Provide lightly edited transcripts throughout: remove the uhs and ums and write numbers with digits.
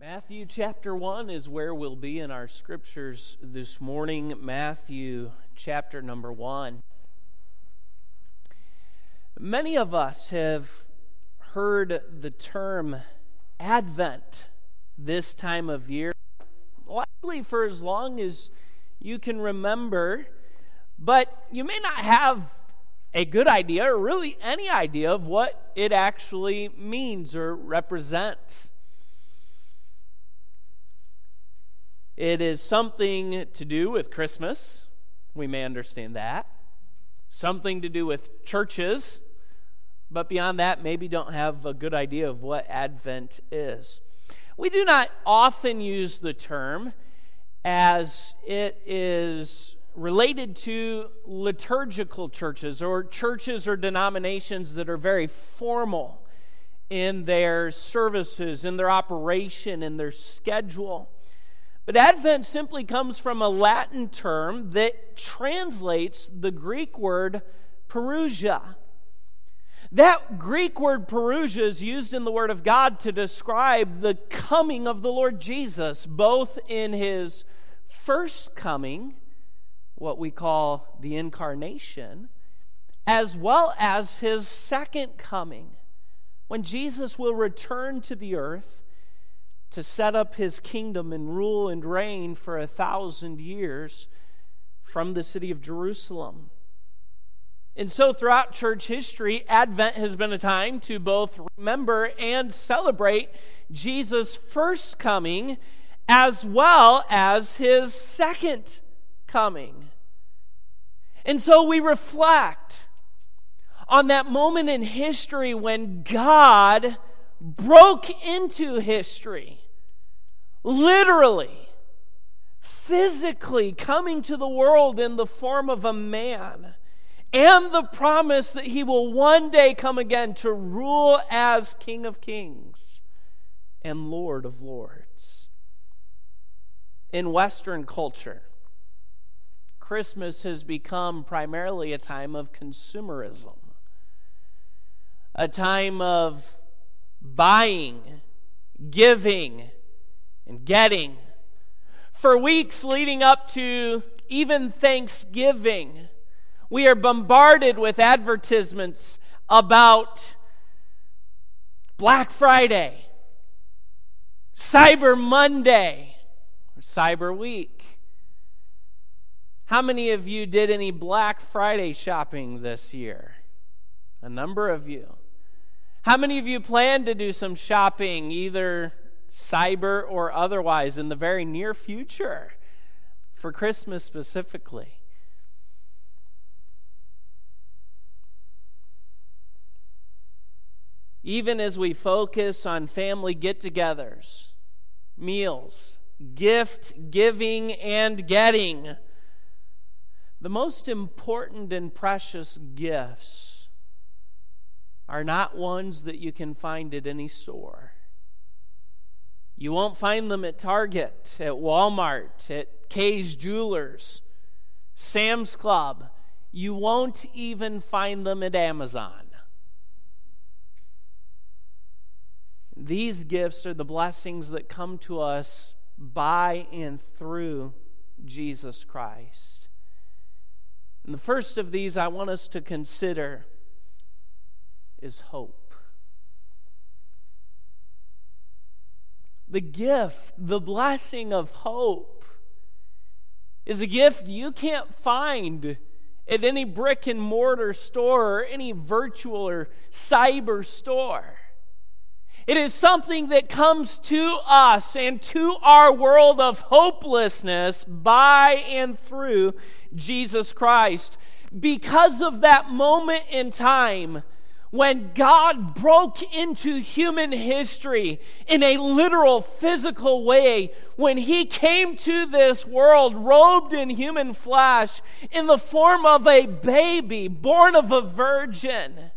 Matthew chapter 1 is where we'll be in our scriptures this morning. Matthew chapter number 1. Many of us have heard the term Advent this time of year, likely for as long as you can remember, but you may not have a good idea or really any idea of what it actually means or represents. It is something to do with Christmas. We may understand that. Something to do with churches. But beyond that, maybe don't have a good idea of what Advent is. We do not often use the term as it is related to liturgical churches or churches or denominations that are very formal in their services, in their operation, in their schedule. But Advent simply comes from a Latin term that translates the Greek word parousia. That Greek word parousia is used in the Word of God to describe the coming of the Lord Jesus, both in His first coming, what we call the incarnation, as well as His second coming, when Jesus will return to the earth to set up His kingdom and rule and reign for 1,000 years from the city of Jerusalem. And so throughout church history, Advent has been a time to both remember and celebrate Jesus' first coming as well as His second coming. And so we reflect on that moment in history when God broke into history, literally, physically coming to the world in the form of a man, and the promise that He will one day come again to rule as King of Kings and Lord of Lords. In Western culture, Christmas has become primarily a time of consumerism, a time of buying, giving, and getting. For weeks leading up to even Thanksgiving, we are bombarded with advertisements about Black Friday, Cyber Monday, or Cyber Week. How many of you did any Black Friday shopping this year? A number of you. How many of you plan to do some shopping, either cyber or otherwise, in the very near future, for Christmas specifically? Even as we focus on family get-togethers, meals, gift giving and getting, the most important and precious gifts are not ones that you can find at any store. You won't find them at Target, at Walmart, at Kay's Jewelers, Sam's Club. You won't even find them at Amazon. These gifts are the blessings that come to us by and through Jesus Christ. And the first of these I want us to consider is hope. The gift, the blessing of hope, is a gift you can't find at any brick and mortar store or any virtual or cyber store. It is something that comes to us and to our world of hopelessness by and through Jesus Christ. Because of that moment in time when God broke into human history in a literal, physical way, when He came to this world robed in human flesh in the form of a baby born of a virgin,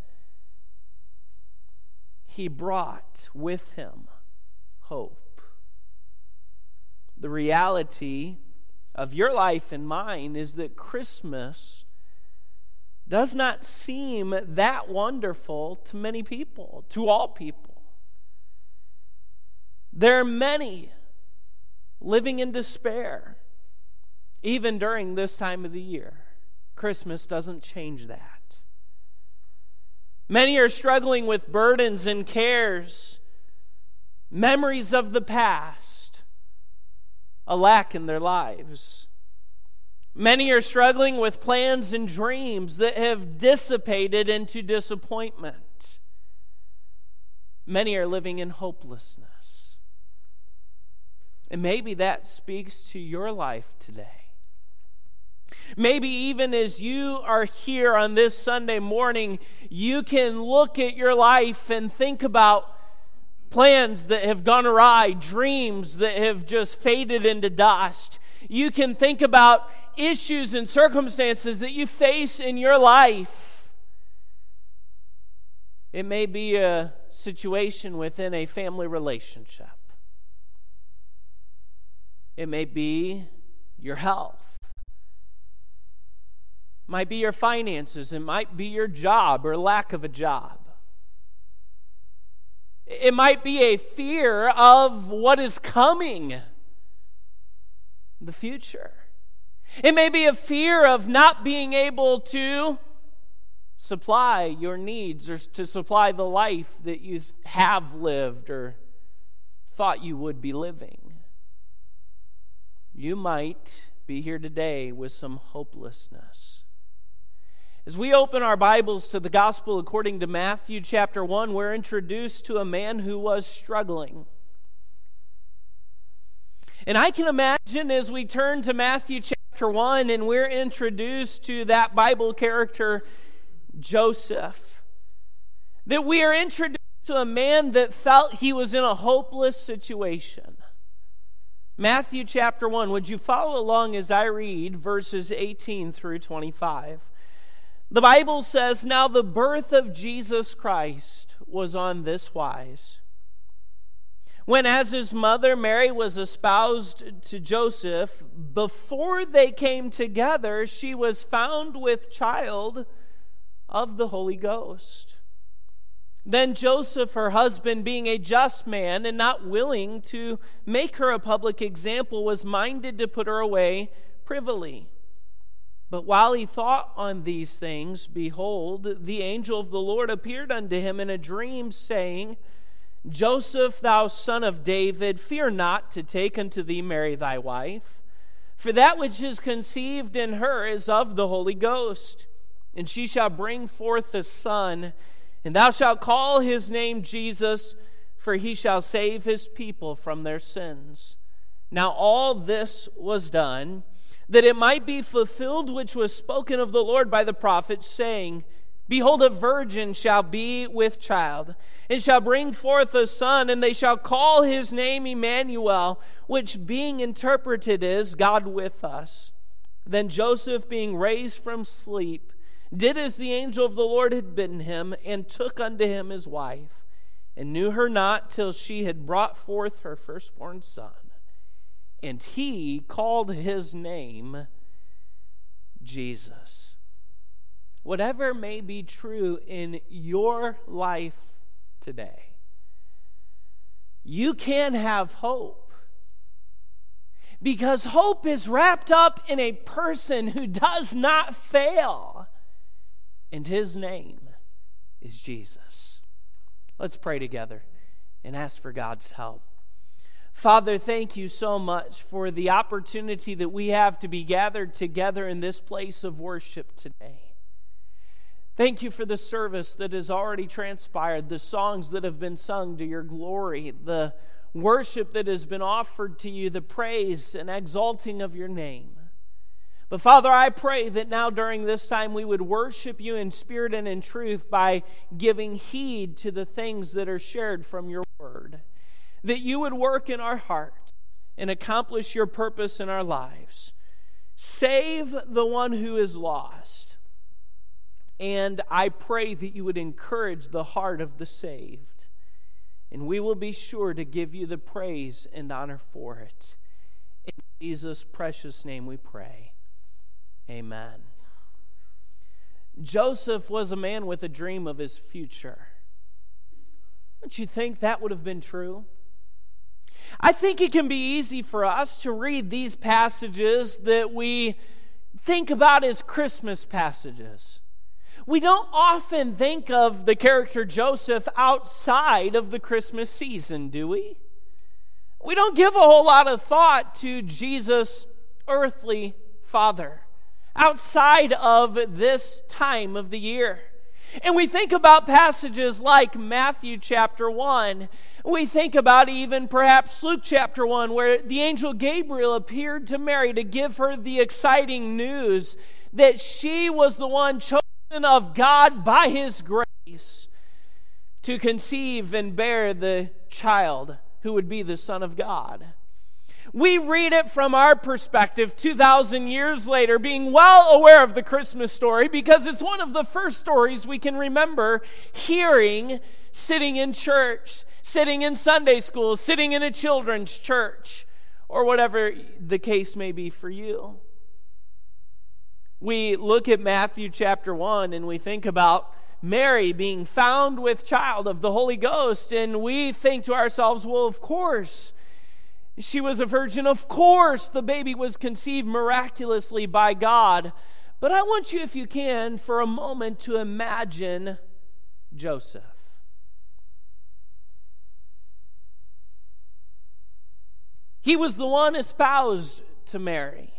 He brought with Him hope. The reality of your life and mine is that Christmas does not seem that wonderful to many people, to all people. There are many living in despair, even during this time of the year. Christmas doesn't change that. Many are struggling with burdens and cares, memories of the past, a lack in their lives. Many are struggling with plans and dreams that have dissipated into disappointment. Many are living in hopelessness. And maybe that speaks to your life today. Maybe even as you are here on this Sunday morning, you can look at your life and think about plans that have gone awry, dreams that have just faded into dust. You can think about issues and circumstances that you face in your life. It may be a situation within a family relationship. It may be your health. It might be your finances. It might be your job or lack of a job. It might be a fear of what is coming in the future. It may be a fear of not being able to supply your needs or to supply the life that you have lived or thought you would be living. You might be here today with some hopelessness. As we open our Bibles to the Gospel according to Matthew chapter 1, we're introduced to a man who was struggling. And I can imagine as we turn to Matthew chapter 1 and we're introduced to that Bible character, Joseph, that we are introduced to a man that felt he was in a hopeless situation. Matthew chapter 1, would you follow along as I read verses 18 through 25? The Bible says, "Now the birth of Jesus Christ was on this wise. When as his mother Mary was espoused to Joseph, before they came together, she was found with child of the Holy Ghost. Then Joseph, her husband, being a just man and not willing to make her a public example, was minded to put her away privily. But while he thought on these things, behold, the angel of the Lord appeared unto him in a dream, saying, Joseph, thou son of David, fear not to take unto thee Mary thy wife, for that which is conceived in her is of the Holy Ghost. And she shall bring forth a son, and thou shalt call his name Jesus, for he shall save his people from their sins. Now all this was done, that it might be fulfilled which was spoken of the Lord by the prophet, saying, Behold, a virgin shall be with child, and shall bring forth a son, and they shall call his name Emmanuel, which being interpreted is, God with us. Then Joseph, being raised from sleep, did as the angel of the Lord had bidden him, and took unto him his wife, and knew her not till she had brought forth her firstborn son. And he called his name Jesus." Whatever may be true in your life today, you can have hope. Because hope is wrapped up in a person who does not fail. And his name is Jesus. Let's pray together and ask for God's help. Father, thank you so much for the opportunity that we have to be gathered together in this place of worship today. Thank you for the service that has already transpired, the songs that have been sung to your glory, the worship that has been offered to you, the praise and exalting of your name. But Father, I pray that now during this time we would worship you in spirit and in truth by giving heed to the things that are shared from your word. That you would work in our heart and accomplish your purpose in our lives. Save the one who is lost. And I pray that you would encourage the heart of the saved. And we will be sure to give you the praise and honor for it. In Jesus' precious name we pray. Amen. Joseph was a man with a dream of his future. Don't you think that would have been true? I think it can be easy for us to read these passages that we think about as Christmas passages. We don't often think of the character Joseph outside of the Christmas season, do we? We don't give a whole lot of thought to Jesus' earthly father outside of this time of the year. And we think about passages like Matthew chapter 1. We think about even perhaps Luke chapter 1, where the angel Gabriel appeared to Mary to give her the exciting news that she was the one chosen of God by His grace to conceive and bear the child who would be the Son of God. We read it from our perspective 2,000 years later, being well aware of the Christmas story because it's one of the first stories we can remember hearing sitting in church, sitting in Sunday school, sitting in a children's church, or whatever the case may be for you. We look at Matthew chapter 1 and we think about Mary being found with child of the Holy Ghost, and we think to ourselves, well, of course, she was a virgin. Of course, the baby was conceived miraculously by God. But I want you, if you can, for a moment to imagine Joseph. He was the one espoused to Mary.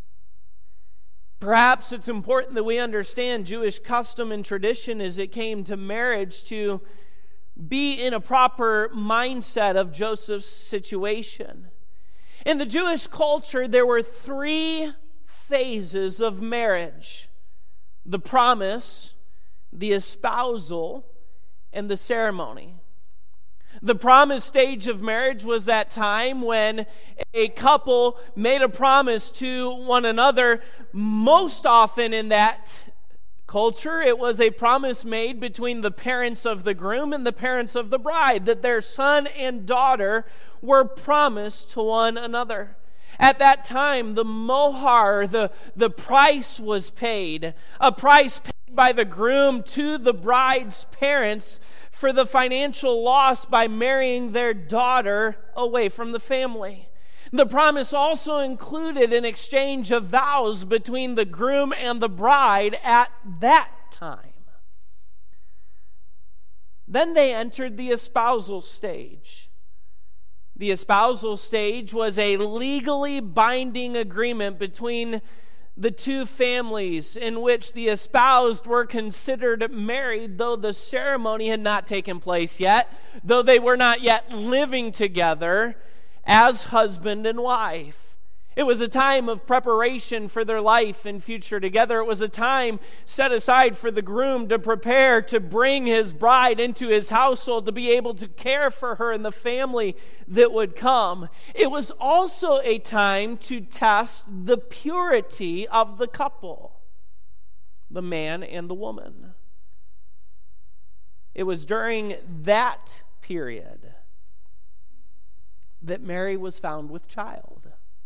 Perhaps it's important that we understand Jewish custom and tradition as it came to marriage to be in a proper mindset of Joseph's situation. In the Jewish culture, there were 3 phases of marriage: the promise, the espousal, and the ceremony. The promise stage of marriage was that time when a couple made a promise to one another. Most often in that culture, it was a promise made between the parents of the groom and the parents of the bride that their son and daughter were promised to one another. At that time, the mohar, the price was paid, a price paid by the groom to the bride's parents for the financial loss by marrying their daughter away from the family. The promise also included an exchange of vows between the groom and the bride at that time. Then they entered the espousal stage. The espousal stage was a legally binding agreement between the two families in which the espoused were considered married, though the ceremony had not taken place yet, though they were not yet living together as husband and wife. It was a time of preparation for their life and future together. It was a time set aside for the groom to prepare to bring his bride into his household, to be able to care for her and the family that would come. It was also a time to test the purity of the couple, the man and the woman. It was during that period that Mary was found with child.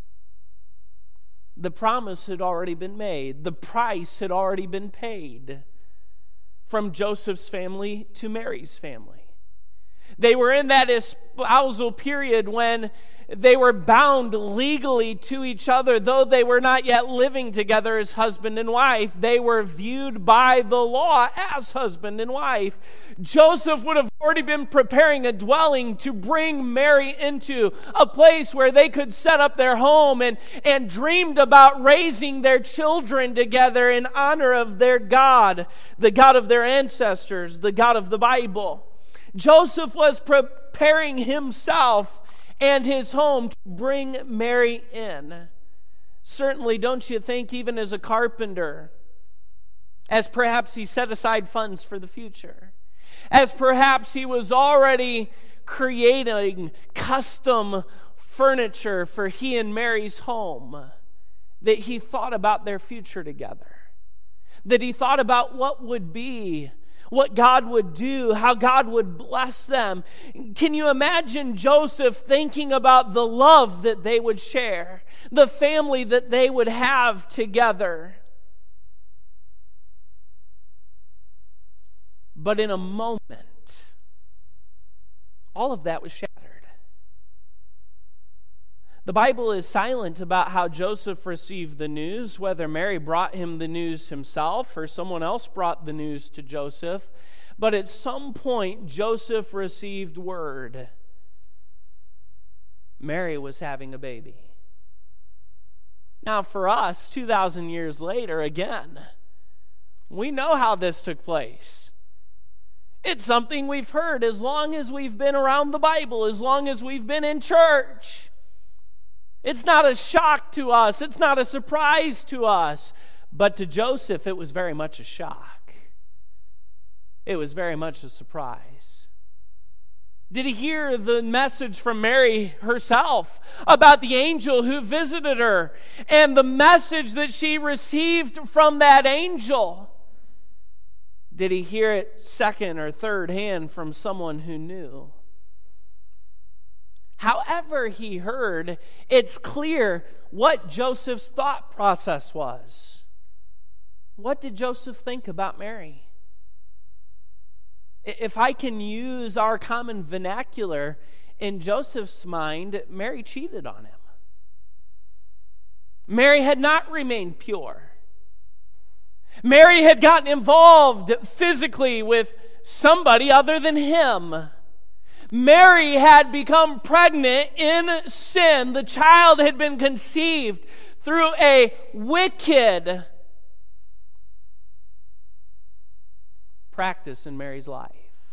The promise had already been made. The price had already been paid from Joseph's family to Mary's family. They were in that espousal period when they were bound legally to each other, though they were not yet living together as husband and wife. They were viewed by the law as husband and wife. Joseph would have already been preparing a dwelling to bring Mary into, a place where they could set up their home, and dreamed about raising their children together in honor of their God, the God of their ancestors, the God of the Bible. Joseph was preparing himself and his home to bring Mary in. Certainly, don't you think, even as a carpenter, as perhaps he set aside funds for the future, as perhaps he was already creating custom furniture for he and Mary's home, that he thought about their future together, that he thought about what would be, what God would do, how God would bless them. Can you imagine Joseph thinking about the love that they would share, the family that they would have together? But in a moment, all of that was shattered. The Bible is silent about how Joseph received the news, whether Mary brought him the news himself or someone else brought the news to Joseph. But at some point, Joseph received word. Mary was having a baby. Now for us, 2,000 years later, again, we know how this took place. It's something we've heard as long as we've been around the Bible, as long as we've been in church. It's not a shock to us. It's not a surprise to us. But to Joseph, it was very much a shock. It was very much a surprise. Did he hear the message from Mary herself about the angel who visited her and the message that she received from that angel? Did he hear it second or third hand from someone who knew? However he heard, it's clear what Joseph's thought process was. What did Joseph think about Mary? If I can use our common vernacular, in Joseph's mind, Mary cheated on him. Mary had not remained pure. Mary had gotten involved physically with somebody other than him. Mary had become pregnant in sin. The child had been conceived through a wicked practice in Mary's life.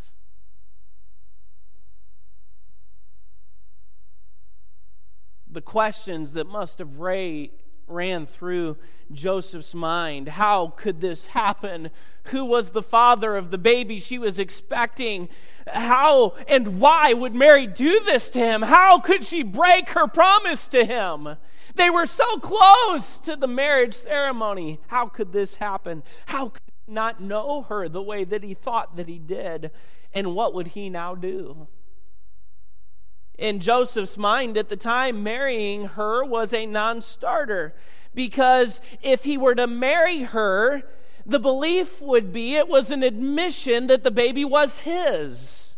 The questions that must have ran through Joseph's mind. How could this happen? Who was the father of the baby she was expecting? How and why would Mary do this to him? How could she break her promise to him? They were so close to the marriage ceremony. How could this happen? How could he not know her the way that he thought that he did? And what would he now do? In Joseph's mind at the time, marrying her was a non-starter, because if he were to marry her, the belief would be it was an admission that the baby was his.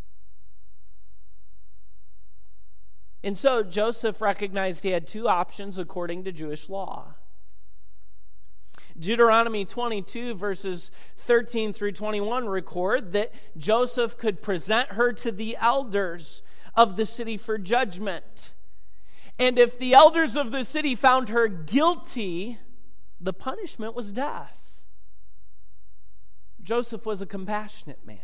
And so Joseph recognized he had two options according to Jewish law. Deuteronomy 22 verses 13 through 21 record that Joseph could present her to the elders of the city for judgment. And if the elders of the city found her guilty, the punishment was death. Joseph was a compassionate man.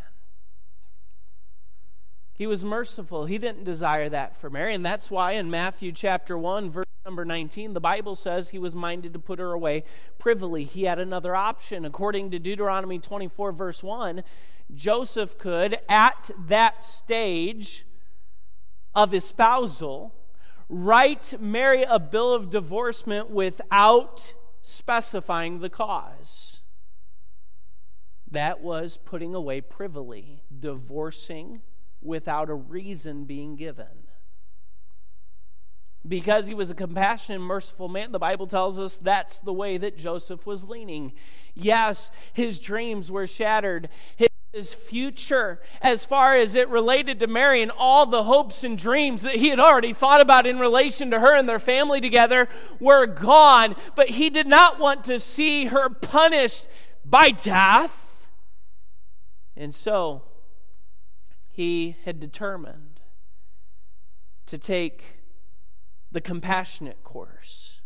He was merciful. He didn't desire that for Mary. And that's why in Matthew chapter 1, verse number 19, the Bible says he was minded to put her away privily. He had another option. According to Deuteronomy 24, verse 1, Joseph could, at that stage of espousal, write Mary a bill of divorcement without specifying the cause. That was putting away privily, divorcing without a reason being given. Because he was a compassionate and merciful man, the Bible tells us that's the way that Joseph was leaning. Yes, his dreams were shattered. His future, as far as it related to Mary and all the hopes and dreams that he had already thought about in relation to her and their family together, were gone. But he did not want to see her punished by death. And so he had determined to take the compassionate course.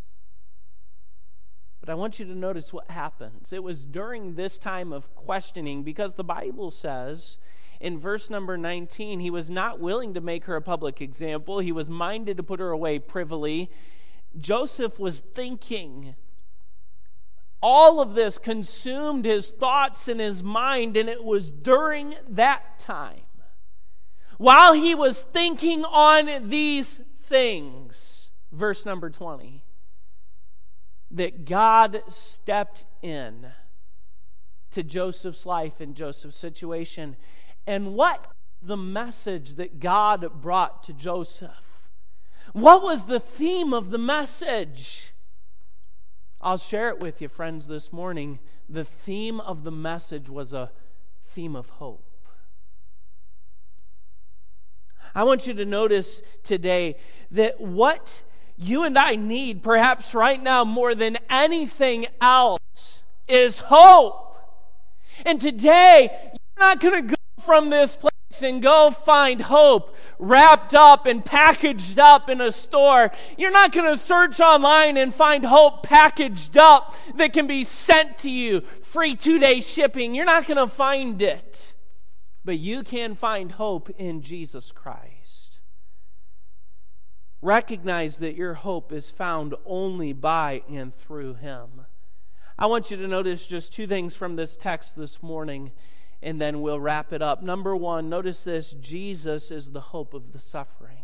But I want you to notice what happens. It was during this time of questioning, because the Bible says in verse number 19, he was not willing to make her a public example. He was minded to put her away privily. Joseph was thinking. All of this consumed his thoughts and his mind, and it was during that time, while he was thinking on these things, verse number 20, that God stepped in to Joseph's life and Joseph's situation. And what the message that God brought to Joseph? What was the theme of the message? I'll share it with you, friends, this morning. The theme of the message was a theme of hope. I want you to notice today that what you and I need, perhaps right now more than anything else, is hope. And today, you're not going to go from this place and go find hope wrapped up and packaged up in a store. You're not going to search online and find hope packaged up that can be sent to you, free 2-day shipping. You're not going to find it. But you can find hope in Jesus Christ. Recognize that your hope is found only by and through Him. I want you to notice just 2 things from this text this morning, and then we'll wrap it up. Number 1, notice this: Jesus is the hope of the suffering.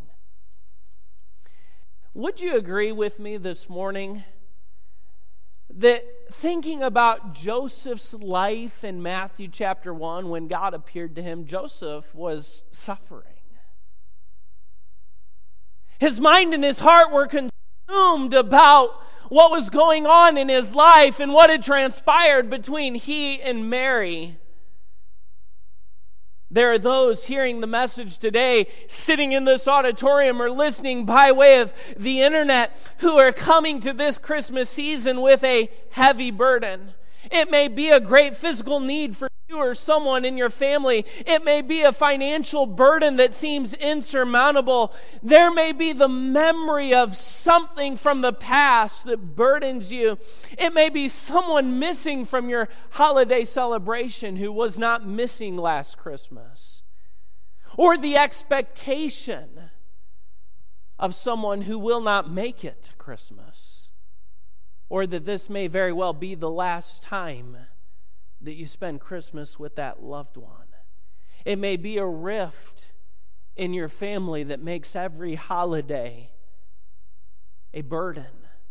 Would you agree with me this morning that thinking about Joseph's life in Matthew chapter 1, when God appeared to him, Joseph was suffering? His mind and his heart were consumed about what was going on in his life and what had transpired between he and Mary. There are those hearing the message today, sitting in this auditorium or listening by way of the internet, who are coming to this Christmas season with a heavy burden. It may be a great physical need for you or someone in your family. It may be a financial burden that seems insurmountable. There may be the memory of something from the past that burdens you. It may be someone missing from your holiday celebration who was not missing last Christmas. Or the expectation of someone who will not make it to Christmas. Or that this may very well be the last time that you spend Christmas with that loved one. It may be a rift in your family that makes every holiday a burden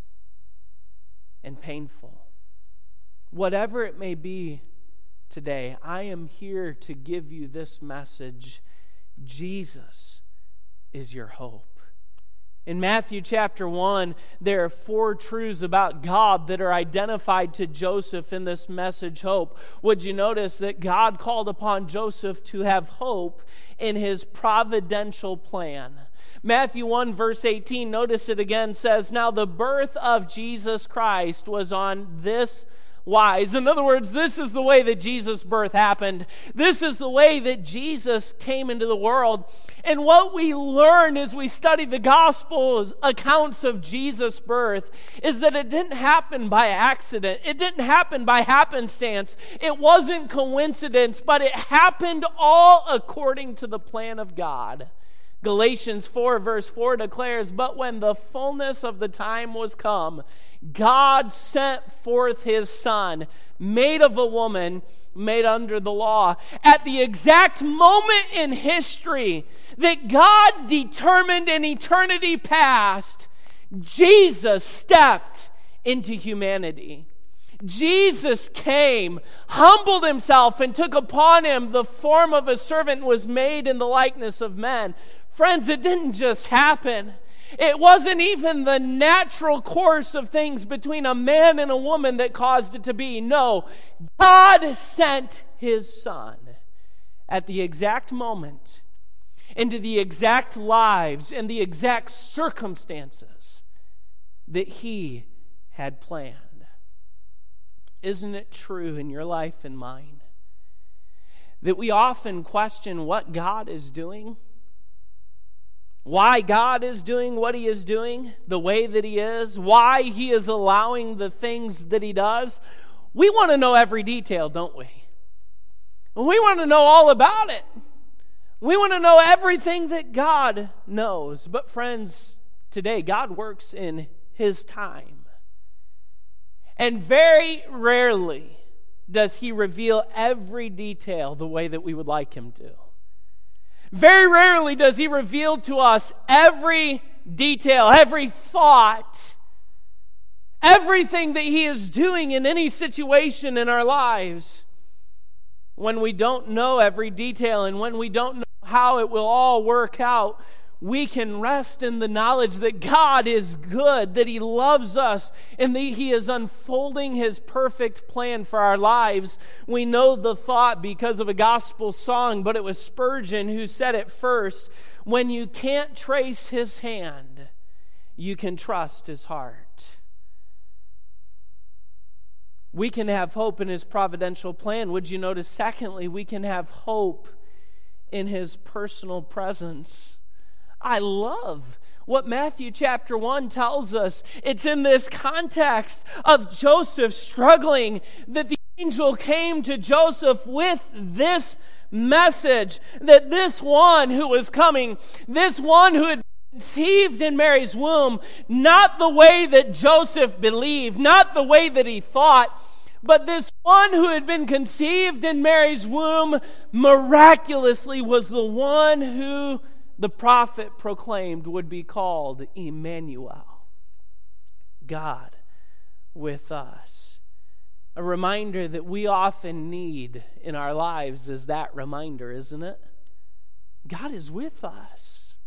and painful. Whatever it may be today, I am here to give you this message: Jesus is your hope. In Matthew chapter 1, there are 4 truths about God that are identified to Joseph in this message, hope. Would you notice that God called upon Joseph to have hope in his providential plan? Matthew 1 verse 18, notice it again, says, "Now the birth of Jesus Christ was on this wise." In other words, this is the way that Jesus' birth happened. This is the way that Jesus came into the world. And what we learn as we study the Gospels accounts of Jesus' birth is that it didn't happen by accident. It didn't happen by happenstance. It wasn't coincidence, but it happened all according to the plan of God. Galatians 4 verse 4 declares, "But when the fullness of the time was come, God sent forth His Son, made of a woman, made under the law." At the exact moment in history that God determined in eternity past, Jesus stepped into humanity. Jesus came, humbled Himself, and took upon Him the form of a servant, and was made in the likeness of men. Friends, it didn't just happen. It wasn't even the natural course of things between a man and a woman that caused it to be. No, God sent His Son at the exact moment into the exact lives and the exact circumstances that He had planned. Isn't it true in your life and mine that we often question what God is doing? Why God is doing what He is doing, the way that He is, why He is allowing the things that He does? We want to know every detail, don't we? We want to know all about it. We want to know everything that God knows. But friends, today God works in His time. And very rarely does He reveal every detail the way that we would like Him to. Very rarely does He reveal to us every detail, every thought, everything that He is doing in any situation in our lives. When we don't know every detail and when we don't know how it will all work out, we can rest in the knowledge that God is good, that He loves us, and that He is unfolding His perfect plan for our lives. We know the thought because of a gospel song, but it was Spurgeon who said it first: "When you can't trace His hand, You can trust His heart. We can have hope in His providential plan. Would you notice, secondly, we can have hope in His personal presence. I love what Matthew chapter 1 tells us. It's in this context of Joseph struggling that the angel came to Joseph with this message, that this one who was coming, this one who had conceived in Mary's womb, not the way that Joseph believed, not the way that he thought, but this one who had been conceived in Mary's womb miraculously was the one who the prophet proclaimed would be called Emmanuel, God with us. A reminder that we often need in our lives is that reminder, isn't it? God is with us.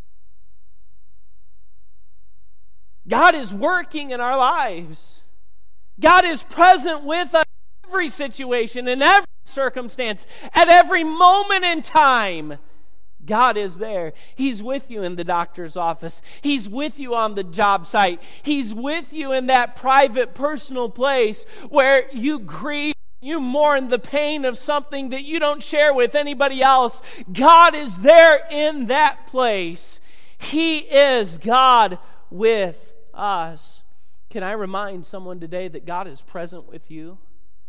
God is working in our lives. God is present with us in every situation, in every circumstance, at every moment in time. God is there. He's with you in the doctor's office. He's with you on the job site. He's with you in that private, personal place where you grieve, you mourn the pain of something that you don't share with anybody else. God is there in that place. He is God with us. Can I remind someone today that God is present with you?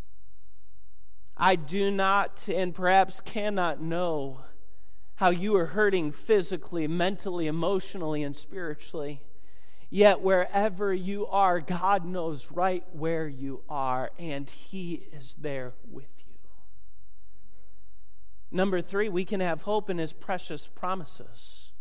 I do not and perhaps cannot know how you are hurting physically, mentally, emotionally, and spiritually. Yet wherever you are, God knows right where you are, and He is there with you. Number 3, we can have hope in His precious promises.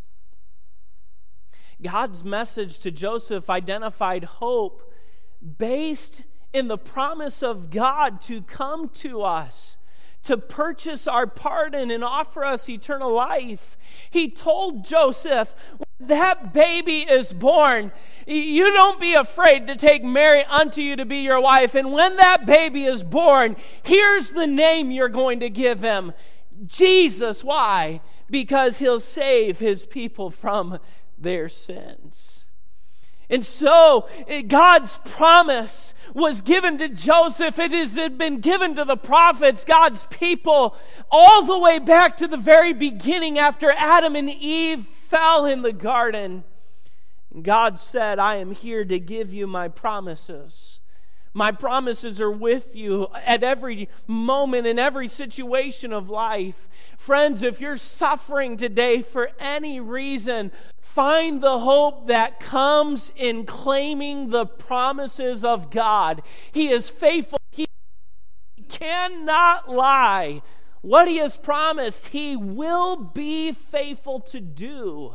God's message to Joseph identified hope based in the promise of God to come to us, to purchase our pardon and offer us eternal life. He told Joseph, when that baby is born, you don't be afraid to take Mary unto you to be your wife. And when that baby is born, here's the name you're going to give him. Jesus. Why? Because He'll save His people from their sins. And so God's promise was given to Joseph. It had been given to the prophets, God's people, all the way back to the very beginning after Adam and Eve fell in the garden. God said, I am here to give you my promises. My promises are with you at every moment, in every situation of life. Friends, if you're suffering today for any reason, find the hope that comes in claiming the promises of God. He is faithful. He cannot lie. What He has promised, He will be faithful to do.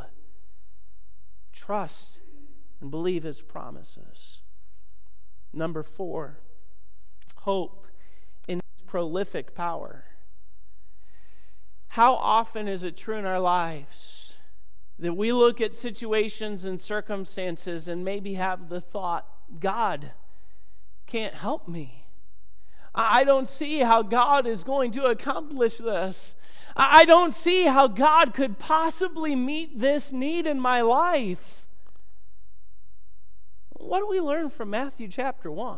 Trust and believe His promises. Number 4, hope in His prolific power. How often is it true in our lives that we look at situations and circumstances and maybe have the thought, God can't help me. I don't see how God is going to accomplish this. I don't see how God could possibly meet this need in my life. What do we learn from Matthew chapter 1?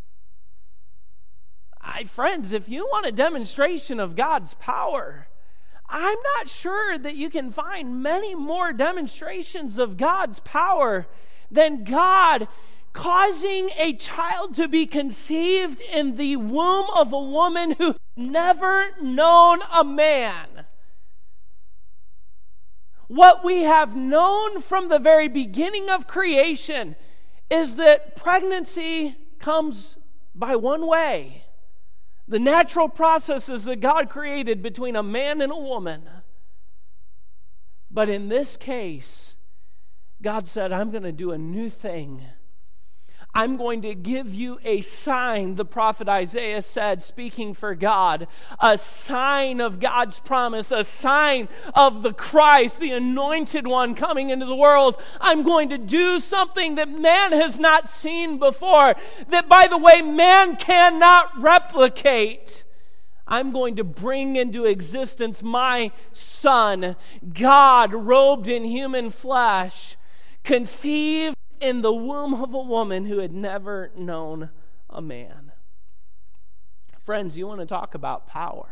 Friends, if you want a demonstration of God's power, I'm not sure that you can find many more demonstrations of God's power than God causing a child to be conceived in the womb of a woman who never known a man. What we have known from the very beginning of creation is that pregnancy comes by one way. The natural processes that God created between a man and a woman. But in this case, God said, I'm going to do a new thing. I'm going to give you a sign, the prophet Isaiah said, speaking for God, a sign of God's promise, a sign of the Christ, the anointed one coming into the world. I'm going to do something that man has not seen before, that, by the way, man cannot replicate. I'm going to bring into existence my Son, God robed in human flesh, conceived in the womb of a woman who had never known a man. Friends, you want to talk about power?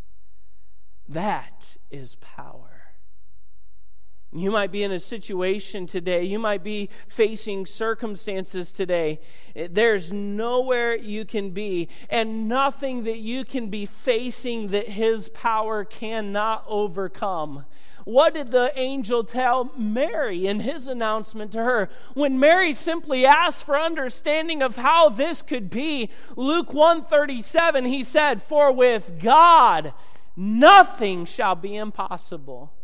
That is power. You might be in a situation today. You might be facing circumstances today. There's nowhere you can be, and nothing that you can be facing that His power cannot overcome. What did the angel tell Mary in his announcement to her? When Mary simply asked for understanding of how this could be, Luke 1:37, he said, "For with God nothing shall be impossible."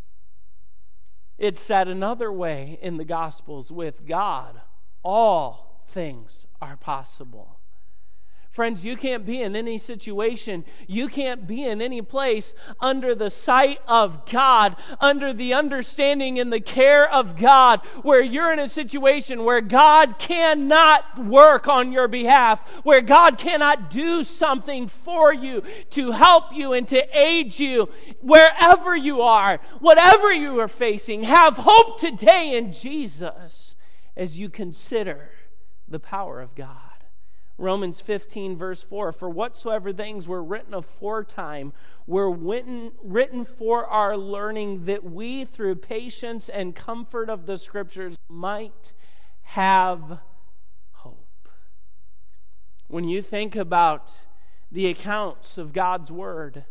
It's said another way in the Gospels, with God all things are possible. Friends, you can't be in any situation, you can't be in any place under the sight of God, under the understanding and the care of God, where you're in a situation where God cannot work on your behalf, where God cannot do something for you to help you and to aid you. Wherever you are, whatever you are facing, have hope today in Jesus as you consider the power of God. Romans 15, verse 4, "For whatsoever things were written aforetime were written for our learning, that we, through patience and comfort of the Scriptures, might have hope." When you think about the accounts of God's Word,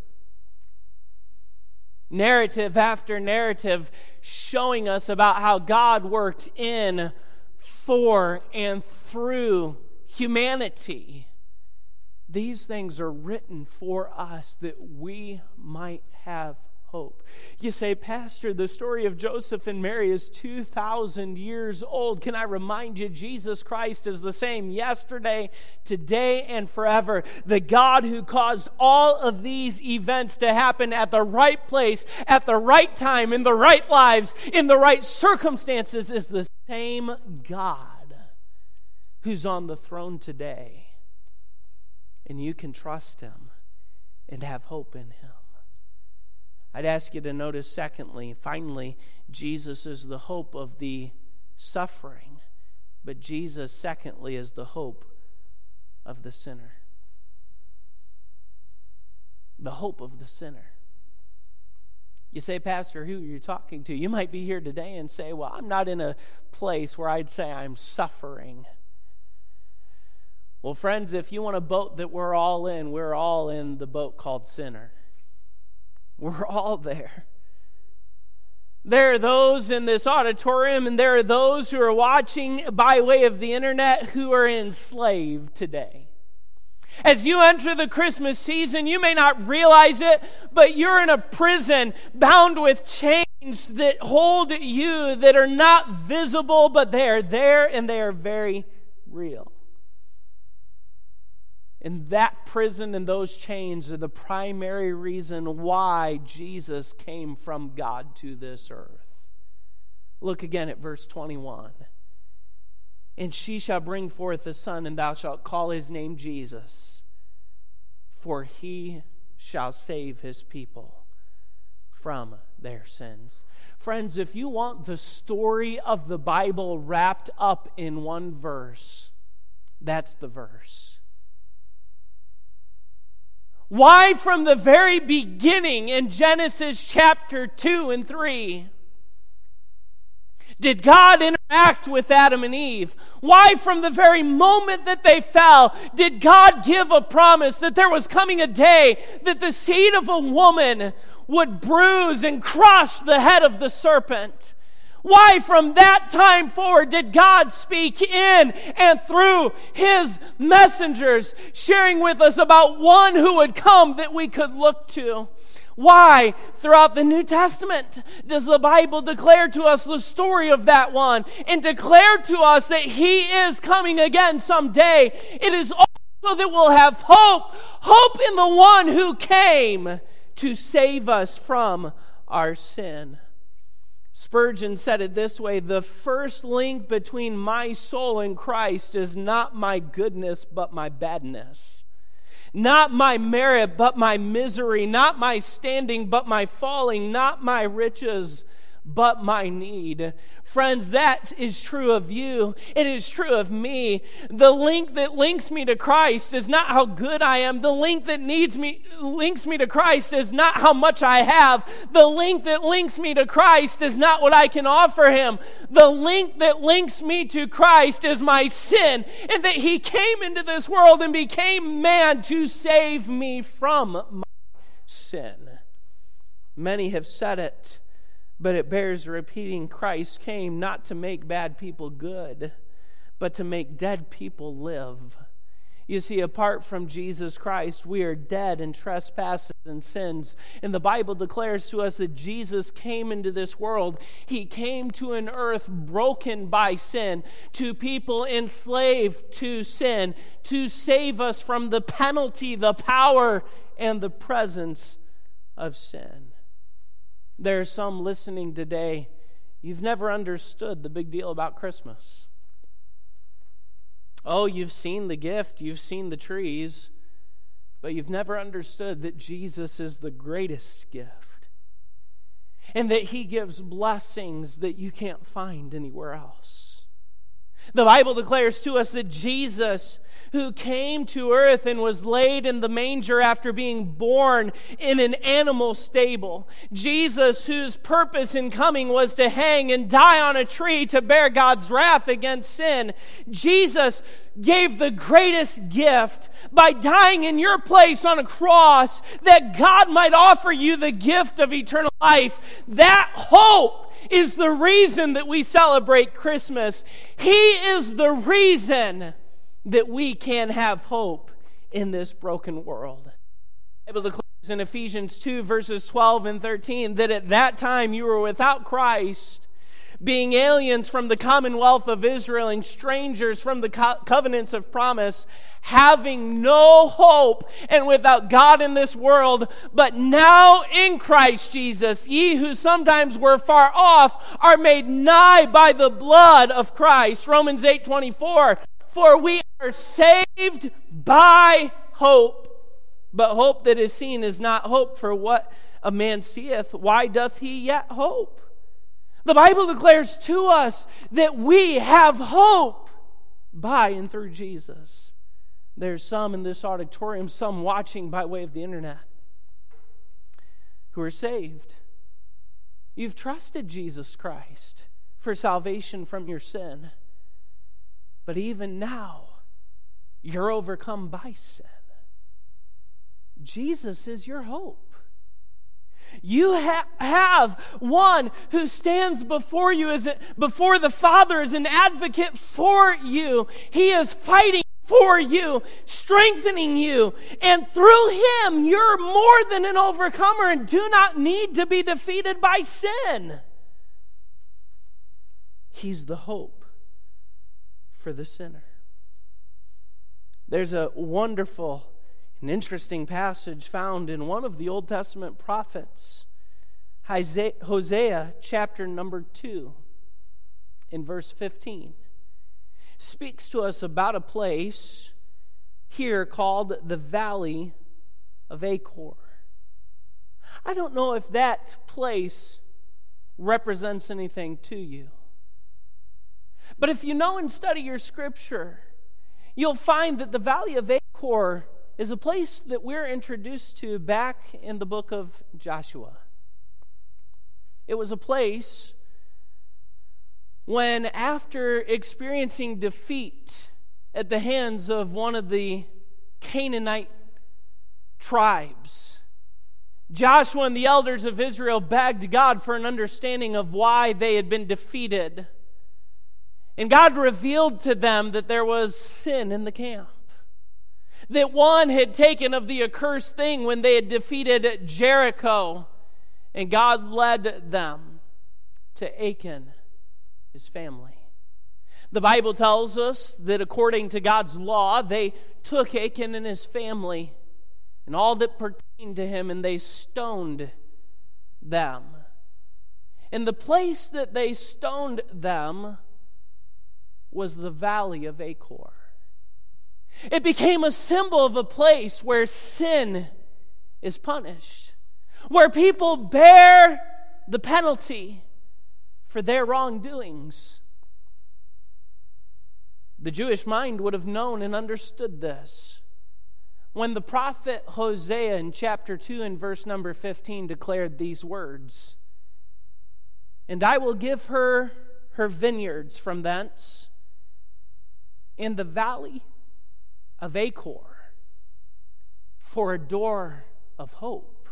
narrative after narrative showing us about how God worked in, for, and through humanity, these things are written for us that we might have hope. You say, "Pastor, the story of Joseph and Mary is 2,000 years old." Can I remind you, Jesus Christ is the same yesterday, today, and forever. The God who caused all of these events to happen at the right place, at the right time, in the right lives, in the right circumstances, is the same God who's on the throne today. And you can trust Him and have hope in Him. I'd ask you to notice, secondly, finally, Jesus is the hope of the suffering, but Jesus, secondly, is the hope of the sinner. The hope of the sinner. You say, "Pastor, who are you talking to?" You might be here today and say, "Well, I'm not in a place where I'd say I'm suffering." Well, friends, if you want a boat that we're all in the boat called sinner. We're all there. There are those in this auditorium, and there are those who are watching by way of the internet who are enslaved today. As you enter the Christmas season, you may not realize it, but you're in a prison bound with chains that hold you, that are not visible, but they are there and they are very real. And that prison and those chains are the primary reason why Jesus came from God to this earth. Look again at verse 21. "And she shall bring forth a son, and thou shalt call his name Jesus, for he shall save his people from their sins." Friends, if you want the story of the Bible wrapped up in one verse, that's the verse. Why from the very beginning in Genesis chapter 2 and 3 did God interact with Adam and Eve? Why from the very moment that they fell did God give a promise that there was coming a day that the seed of a woman would bruise and crush the head of the serpent? Why from that time forward did God speak in and through His messengers, sharing with us about one who would come that we could look to? Why throughout the New Testament does the Bible declare to us the story of that one and declare to us that He is coming again someday? It is also that we'll have hope in the one who came to save us from our sin. Spurgeon said it this way: "The first link between my soul and Christ is not my goodness, but my badness. Not my merit, but my misery. Not my standing, but my falling. Not my riches, but my need. Friends, that is true of you. It is true of me. The link that links me to Christ is not how good I am. The link that links me to Christ is not how much I have. The link that links me to Christ is not what I can offer him. The link that links me to Christ is my sin, and that he came into this world and became man to save me from my sin. Many have said it, but it bears repeating. Christ came not to make bad people good, but to make dead people live. You see, apart from Jesus Christ, we are dead in trespasses and sins. And the Bible declares to us that Jesus came into this world. He came to an earth broken by sin, to people enslaved to sin, to save us from the penalty, the power, and the presence of sin. There are some listening today, you've never understood the big deal about Christmas. Oh, you've seen the gift, you've seen the trees, but you've never understood that Jesus is the greatest gift, and that he gives blessings that you can't find anywhere else. The Bible declares to us that Jesus, who came to earth and was laid in the manger after being born in an animal stable. Jesus, whose purpose in coming was to hang and die on a tree to bear God's wrath against sin. Jesus gave the greatest gift by dying in your place on a cross, that God might offer you the gift of eternal life. That hope is the reason that we celebrate Christmas. He is the reason that we can have hope in this broken world. The Bible declares in Ephesians 2, verses 12 and 13, that at that time you were without Christ, being aliens from the commonwealth of Israel and strangers from the covenants of promise, having no hope and without God in this world. But now in Christ Jesus, ye who sometimes were far off are made nigh by the blood of Christ. Romans 8:24. For we are saved by hope. But hope that is seen is not hope, for what a man seeth, why doth he yet hope? The Bible declares to us that we have hope by and through Jesus. There's some in this auditorium, some watching by way of the internet, who are saved. You've trusted Jesus Christ for salvation from your sin. But even now, you're overcome by sin. Jesus is your hope. You have one who stands before you, before the Father, as an advocate for you. He is fighting for you, strengthening you. And through him, you're more than an overcomer and do not need to be defeated by sin. He's the hope for the sinner. There's a wonderful and interesting passage found in one of the Old Testament prophets, Hosea chapter number 2, in verse 15. Speaks to us about a place here called the Valley of Achor. I don't know if that place represents anything to you. But if you know and study your scripture, you'll find that the Valley of Achor is a place that we're introduced to back in the book of Joshua. It was a place when, after experiencing defeat at the hands of one of the Canaanite tribes, Joshua and the elders of Israel begged God for an understanding of why they had been defeated. And God revealed to them that there was sin in the camp. That one had taken of the accursed thing when they had defeated Jericho. And God led them to Achan, his family. The Bible tells us that according to God's law, they took Achan and his family and all that pertained to him, and they stoned them. And the place that they stoned them was the Valley of Achor. It became a symbol of a place where sin is punished, where people bear the penalty for their wrongdoings. The Jewish mind would have known and understood this. When the prophet Hosea in chapter 2 and verse number 15 declared these words, "And I will give her her vineyards from thence, in the valley of Achor, for a door of hope.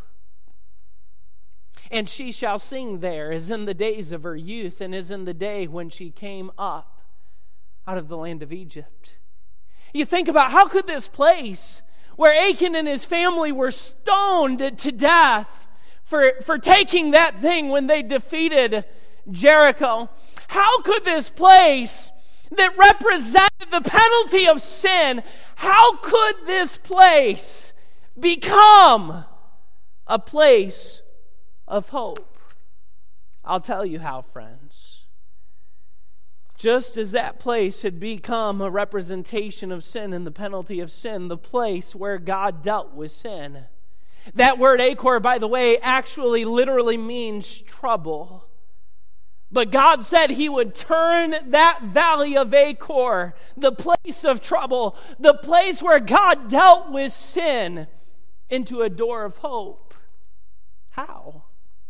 And she shall sing there as in the days of her youth, and as in the day when she came up out of the land of Egypt." You think about, how could this place where Achan and his family were stoned to death for taking that thing when they defeated Jericho, how could this place that represented the penalty of sin, how could this place become a place of hope? I'll tell you how, friends. Just as that place had become a representation of sin and the penalty of sin, the place where God dealt with sin. That word Achor, by the way, actually literally means trouble. But God said He would turn that valley of Achor, the place of trouble, the place where God dealt with sin, into a door of hope. How?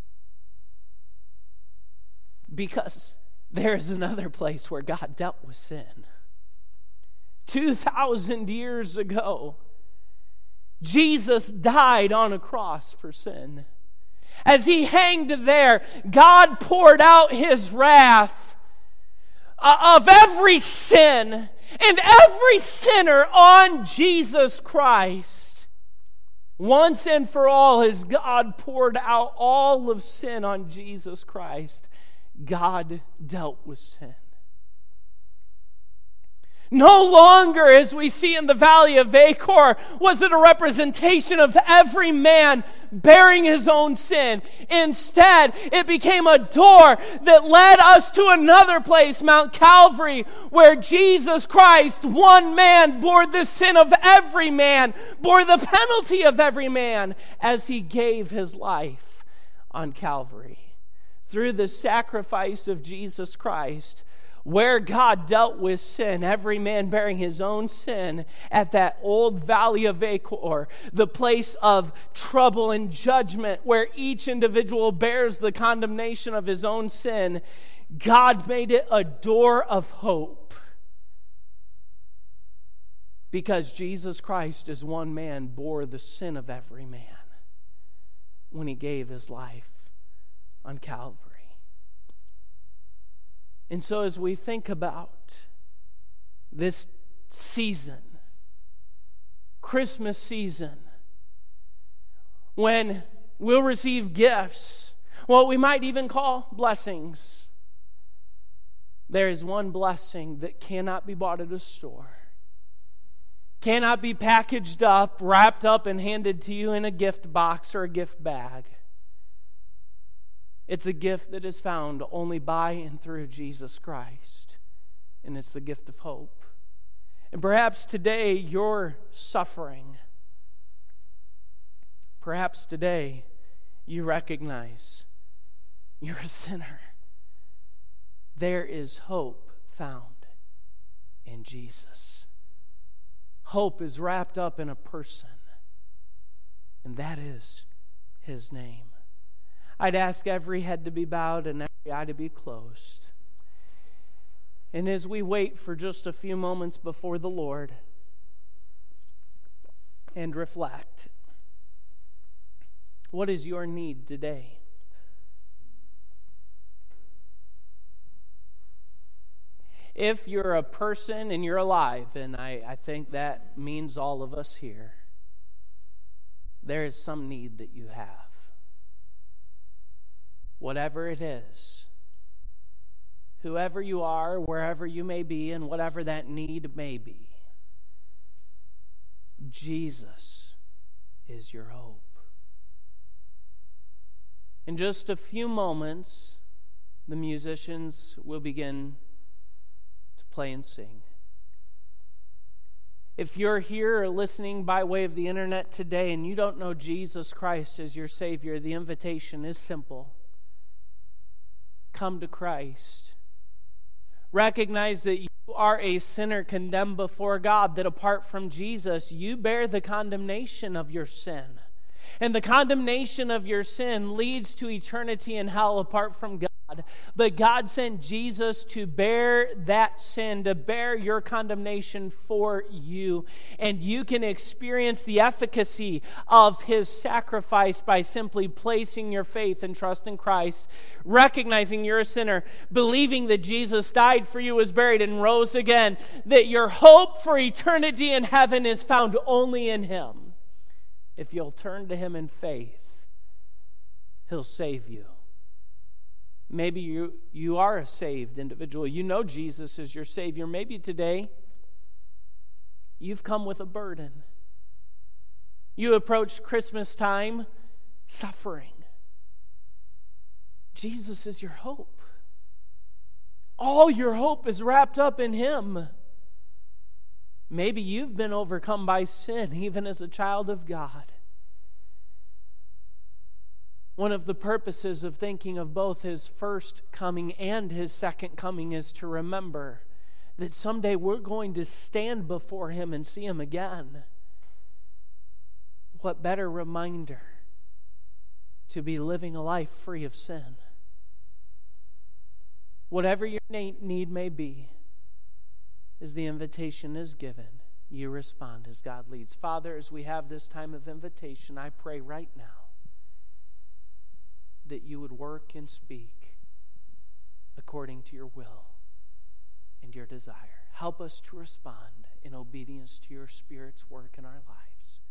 Because there is another place where God dealt with sin. 2,000 years ago, Jesus died on a cross for sin. As He hanged there, God poured out His wrath of every sin and every sinner on Jesus Christ. Once and for all, as God poured out all of sin on Jesus Christ, God dealt with sin. No longer, as we see in the valley of Achor, was it a representation of every man bearing his own sin. Instead, it became a door that led us to another place, Mount Calvary, where Jesus Christ, one man, bore the sin of every man, bore the penalty of every man, as He gave His life on Calvary. Through the sacrifice of Jesus Christ, where God dealt with sin, every man bearing his own sin at that old valley of Achor, the place of trouble and judgment, where each individual bears the condemnation of his own sin, God made it a door of hope. Because Jesus Christ, as one man, bore the sin of every man when He gave His life on Calvary. And so as we think about this season, Christmas season, when we'll receive gifts, what we might even call blessings, there is one blessing that cannot be bought at a store, cannot be packaged up, wrapped up, and handed to you in a gift box or a gift bag. It's a gift that is found only by and through Jesus Christ. And it's the gift of hope. And perhaps today you're suffering. Perhaps today you recognize you're a sinner. There is hope found in Jesus. Hope is wrapped up in a person, and that is His name. I'd ask every head to be bowed and every eye to be closed. And as we wait for just a few moments before the Lord and reflect, what is your need today? If you're a person and you're alive, and I think that means all of us here, there is some need that you have. Whatever it is, whoever you are, wherever you may be, and whatever that need may be, Jesus is your hope. In just a few moments, the musicians will begin to play and sing. If you're here or listening by way of the internet today and you don't know Jesus Christ as your Savior, the invitation is simple. come to Christ. Recognize that you are a sinner condemned before God, that apart from Jesus, you bear the condemnation of your sin. And the condemnation of your sin leads to eternity in hell apart from God. But God sent Jesus to bear that sin, to bear your condemnation for you. And you can experience the efficacy of His sacrifice by simply placing your faith and trust in Christ, recognizing you're a sinner, believing that Jesus died for you, was buried, and rose again, that your hope for eternity in heaven is found only in Him. If you'll turn to Him in faith, He'll save you. Maybe you are a saved individual. You know Jesus is your Savior. Maybe today you've come with a burden. You approach Christmas time suffering. Jesus is your hope. All your hope is wrapped up in Him. Maybe you've been overcome by sin even as a child of God. One of the purposes of thinking of both His first coming and His second coming is to remember that someday we're going to stand before Him and see Him again. What better reminder to be living a life free of sin? Whatever your need may be, as the invitation is given, you respond as God leads. Father, as we have this time of invitation, I pray right now that you would work and speak according to your will and your desire. Help us to respond in obedience to your Spirit's work in our lives.